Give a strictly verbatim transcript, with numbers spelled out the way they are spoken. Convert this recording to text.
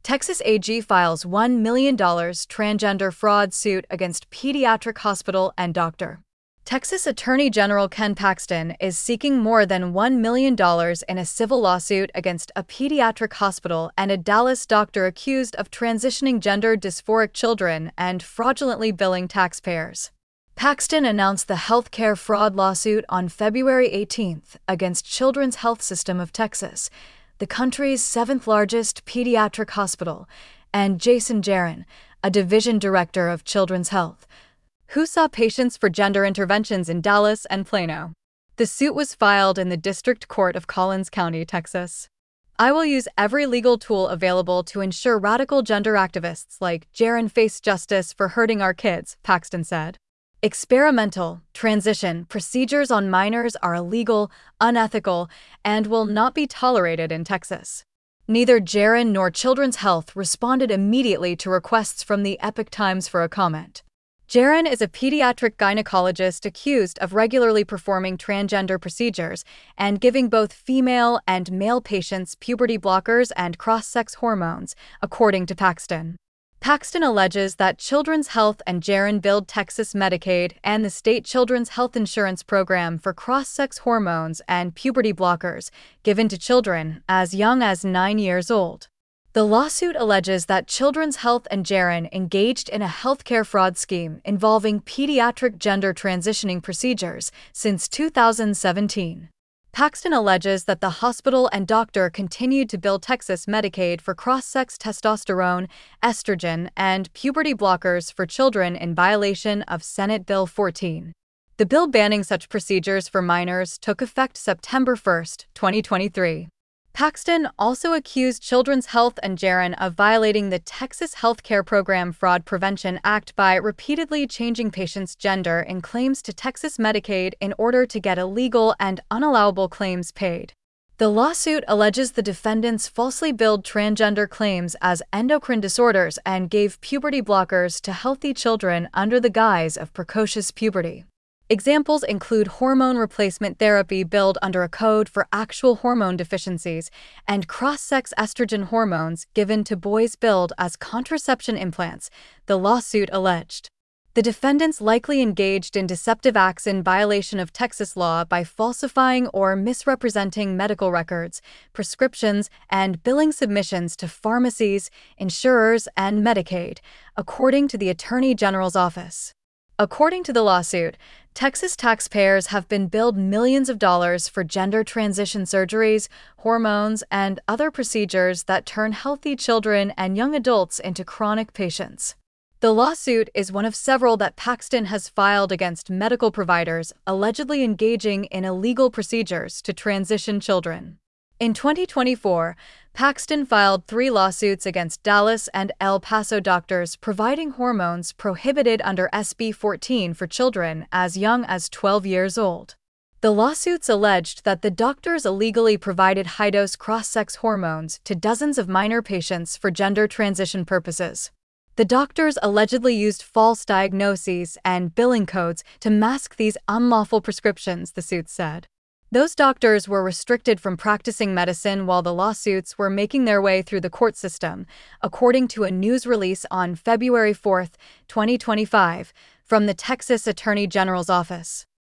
Texas A G files one million dollars transgender fraud suit against pediatric hospital and doctor. Texas Attorney General Ken Paxton is seeking more than one million dollars in a civil lawsuit against a pediatric hospital and a Dallas doctor accused of transitioning gender dysphoric children and fraudulently billing taxpayers. Paxton announced the healthcare fraud lawsuit on February eighteenth against Children's Health System of Texas, the country's seventh-largest pediatric hospital, and Jason Jaron, a division director of Children's Health, who saw patients for gender interventions in Dallas and Plano. The suit was filed in the District Court of Collins County, Texas. "I will use every legal tool available to ensure radical gender activists like Jaron face justice for hurting our kids," Paxton said. "Experimental transition procedures on minors are illegal, unethical, and will not be tolerated in Texas." Neither Jaron nor Children's Health responded immediately to requests from the Epoch Times for a comment. Jaron is a pediatric gynecologist accused of regularly performing transgender procedures and giving both female and male patients puberty blockers and cross-sex hormones, according to Paxton. Paxton alleges that Children's Health and Jaron billed Texas Medicaid and the state Children's Health Insurance Program for cross-sex hormones and puberty blockers given to children as young as nine years old. The lawsuit alleges that Children's Health and Jaron engaged in a healthcare fraud scheme involving pediatric gender transitioning procedures since two thousand seventeen. Paxton alleges that the hospital and doctor continued to bill Texas Medicaid for cross-sex testosterone, estrogen, and puberty blockers for children in violation of Senate Bill fourteen. The bill banning such procedures for minors took effect September first, twenty twenty-three. Paxton also accused Children's Health and Jaron of violating the Texas Healthcare Program Fraud Prevention Act by repeatedly changing patients' gender in claims to Texas Medicaid in order to get illegal and unallowable claims paid. The lawsuit alleges the defendants falsely billed transgender claims as endocrine disorders and gave puberty blockers to healthy children under the guise of precocious puberty. Examples include hormone replacement therapy billed under a code for actual hormone deficiencies and cross-sex estrogen hormones given to boys billed as contraception implants, the lawsuit alleged. The defendants likely engaged in deceptive acts in violation of Texas law by falsifying or misrepresenting medical records, prescriptions, and billing submissions to pharmacies, insurers, and Medicaid, according to the Attorney General's office. According to the lawsuit, Texas taxpayers have been billed millions of dollars for gender transition surgeries, hormones, and other procedures that turn healthy children and young adults into chronic patients. The lawsuit is one of several that Paxton has filed against medical providers allegedly engaging in illegal procedures to transition children. In twenty twenty-four, Paxton filed three lawsuits against Dallas and El Paso doctors providing hormones prohibited under S B fourteen for children as young as twelve years old. The lawsuits alleged that the doctors illegally provided high-dose cross-sex hormones to dozens of minor patients for gender transition purposes. The doctors allegedly used false diagnoses and billing codes to mask these unlawful prescriptions, the suit said. Those doctors were restricted from practicing medicine while the lawsuits were making their way through the court system, according to a news release on February fourth, twenty twenty-five, from the Texas Attorney General's office.